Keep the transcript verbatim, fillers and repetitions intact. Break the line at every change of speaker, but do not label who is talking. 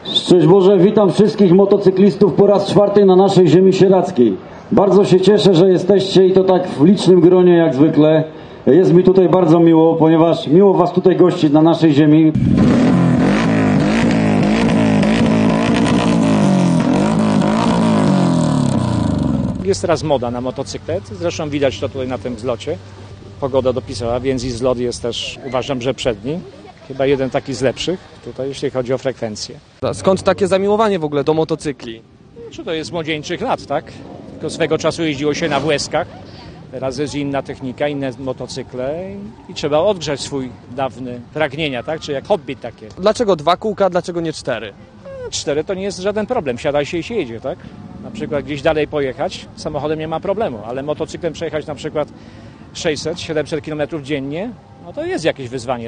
Szczęść Boże, witam wszystkich motocyklistów po raz czwarty na naszej ziemi sieradzkiej. Bardzo się cieszę, że jesteście i to tak w licznym gronie jak zwykle. Jest mi tutaj bardzo miło, ponieważ miło was tutaj gościć na naszej ziemi.
Jest teraz moda na motocyklet, zresztą widać to tutaj na tym zlocie. Pogoda dopisała, więc i zlot jest też, uważam, że przedni. Chyba jeden taki z lepszych tutaj, jeśli chodzi o frekwencję.
Skąd takie zamiłowanie w ogóle do motocykli?
Czy to jest z młodzieńczych lat, tak? Tylko swego czasu jeździło się na włeskach. Teraz jest inna technika, inne motocykle i trzeba odgrzać swój dawny pragnienia, tak? Czy jak hobby takie.
Dlaczego dwa kółka, dlaczego nie cztery?
Cztery to nie jest żaden problem, siada się i się jedzie, tak? Na przykład gdzieś dalej pojechać, samochodem nie ma problemu, ale motocyklem przejechać na przykład sześćset siedemset kilometrów dziennie, no to jest jakieś wyzwanie.